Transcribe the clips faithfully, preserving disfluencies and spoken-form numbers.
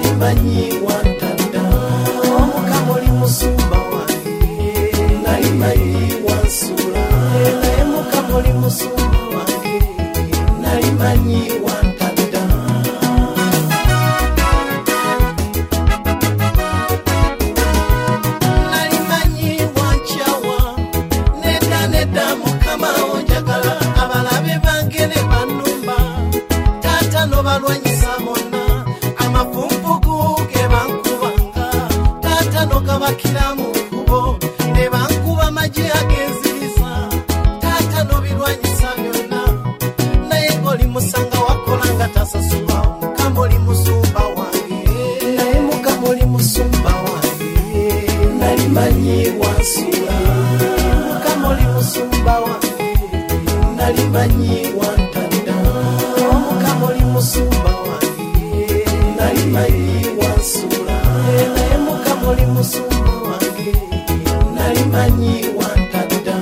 nali manyi wantadda omukama oli musumba wange nali manyi wansula naye mukama oli musumba wange nali manyi wantadda nali manyi wankyawa nedda nedda mukama onjagala abalabe bange ne bannumba taata nobalwanyisa bonna amafumpugu ge bankubanga taata nogabakira mu kkubo ne bankuba magye agenziriza taata nobirwanyisa byonna naye ng'oli musanga wakolanga tasasula mukama oli musumba wange naye mukama oli musumba wange nali manyi wansula mukama oli musumba wange nali manyi wantadda omukama oli musumba wange nali manyi wansula naye mukama oli musumba wange nali manyi wantadda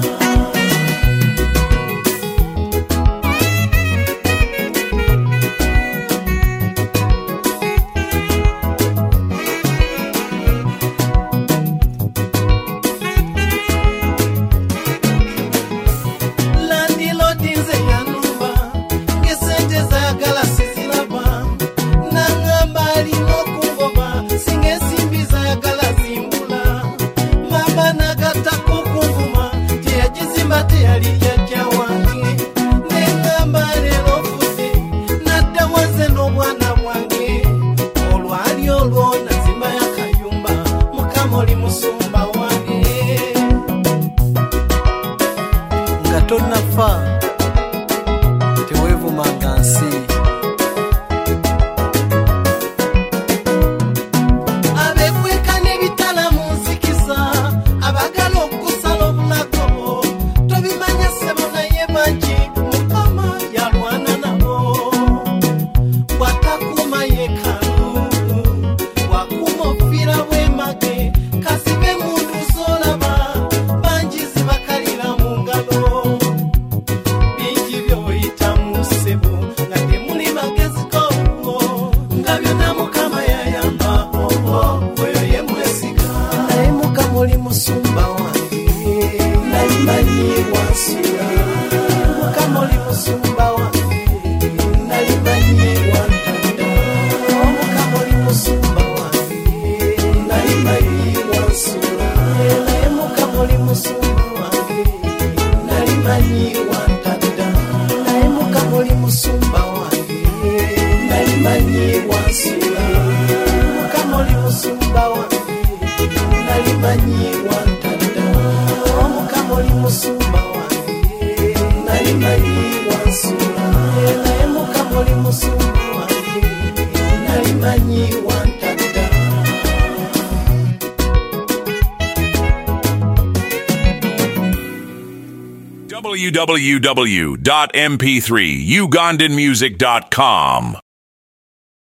landilodi nze yanumba ng'esente zaagala siziraba nangamba alina okungoba singa ensimbi zaagala zimbula mama nagattako okunguma teyagizimba teyali yajja wange nengamba leero ofudde nadda wanze n'obwana bwange olwali olwo nazimba yakayumba mukama oli musumba wange nga tonnafa teweevumanga nsi abekweka n'ebitala mu nzikiza abagala okusala obulago tobimanya ssebo naye bangi mukama yalwana nabo bw'atakuuma yeekaalu bw'akuuma ofiira bw'emage kasibe muntu z'olaba bangi zibakalira mu ngalo bingi by'oyitamu ssebo nga temuli magezi g'obwo nga byonna mukama yayamba obo oyo ye mwesiga naye mukama oli musumba wange nali manyi wansula mukama oli musumba wange nali manyi wantadda omukama oli musumba wange nali manyi wansula naye mukama oli musumba wange nali manyi wantadda naye mukama oli musumba wange nali manyi wansula mukama oli musumba wange nali manyi wantadda omukama oli musumba wange nali manyi wansula naye mukama oli musumba wange nali manyi wantadda w w w dot m p three ugandan music dot com